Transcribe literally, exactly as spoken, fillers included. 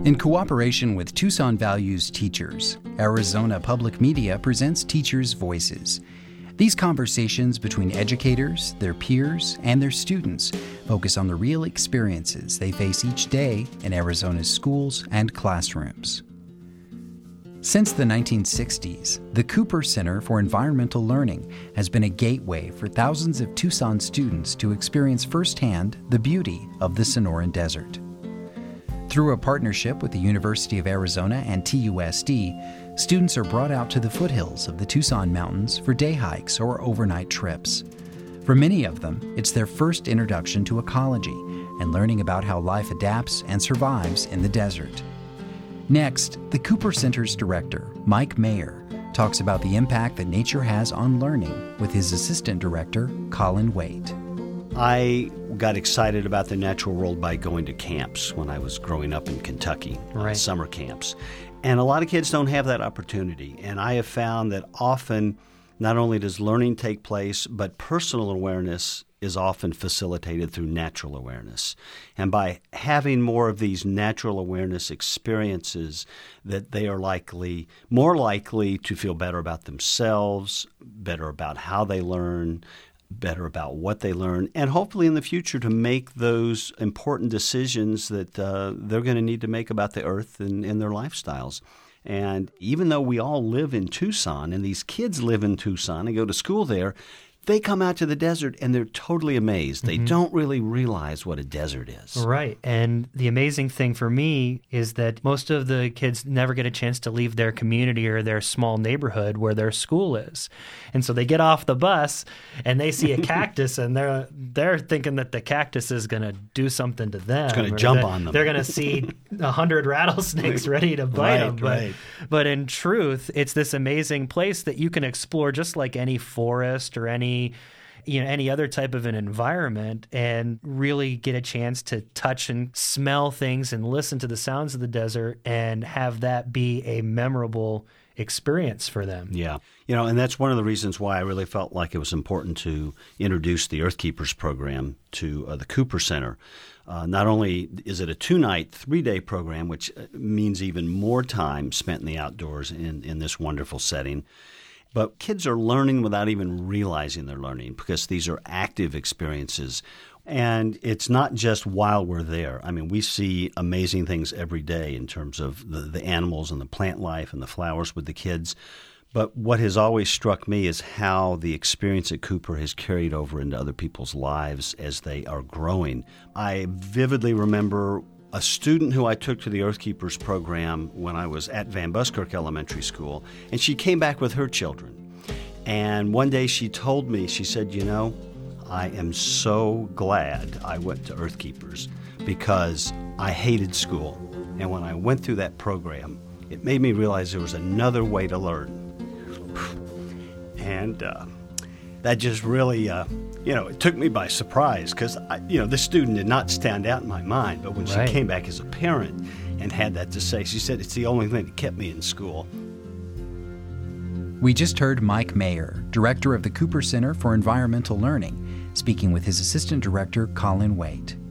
In cooperation with Tucson Values Teachers, Arizona Public Media presents Teachers' Voices. These conversations between educators, their peers, and their students focus on the real experiences they face each day in Arizona's schools and classrooms. Since the nineteen sixties, the Cooper Center for Environmental Learning has been a gateway for thousands of Tucson students to experience firsthand the beauty of the Sonoran Desert. Through a partnership with the University of Arizona and T U S D, students are brought out to the foothills of the Tucson Mountains for day hikes or overnight trips. For many of them, it's their first introduction to ecology and learning about how life adapts and survives in the desert. Next, the Cooper Center's director, Mike Mayer, talks about the impact that nature has on learning with his assistant director, Colin Waite. I got excited about the natural world by going to camps when I was growing up in Kentucky, right. uh, summer camps. And a lot of kids don't have that opportunity. And I have found that often not only does learning take place, but personal awareness is often facilitated through natural awareness. And by having more of these natural awareness experiences, that they are likely, more likely to feel better about themselves, better about how they learn, better about what they learn, and hopefully in the future to make those important decisions that uh, they're going to need to make about the earth and, and their lifestyles. And even though we all live in Tucson, and these kids live in Tucson and go to school there, they come out to the desert and they're totally amazed. They mm-hmm. don't really realize what a desert is. Right. And the amazing thing for me is that most of the kids never get a chance to leave their community or their small neighborhood where their school is. And so they get off the bus and they see a cactus and they're they're thinking that the cactus is going to do something to them. It's going to jump that on them. They're going to see a hundred rattlesnakes ready to bite right, them. But, right. but in truth, it's this amazing place that you can explore just like any forest or any you know, any other type of an environment and really get a chance to touch and smell things and listen to the sounds of the desert and have that be a memorable experience for them. Yeah. You know, and that's one of the reasons why I really felt like it was important to introduce the Earth Keepers program to uh, the Cooper Center. Uh, not only is it a two-night, three-day program, which means even more time spent in the outdoors in, in this wonderful setting, but kids are learning without even realizing they're learning because these are active experiences. And it's not just while we're there. I mean, we see amazing things every day in terms of the, the animals and the plant life and the flowers with the kids. But what has always struck me is how the experience at Cooper has carried over into other people's lives as they are growing. I vividly remember a student who I took to the Earth Keepers program when I was at Van Buskirk Elementary School, and she came back with her children. And one day she told me, she said, you know, I am so glad I went to Earth Keepers because I hated school. And when I went through that program, it made me realize there was another way to learn. And uh, that just really, uh, you know, it took me by surprise because, you know, this student did not stand out in my mind. But when right. she came back as a parent and had that to say, she said, it's the only thing that kept me in school. We just heard Mike Mayer, director of the Cooper Center for Environmental Learning, speaking with his assistant director, Colin Waite.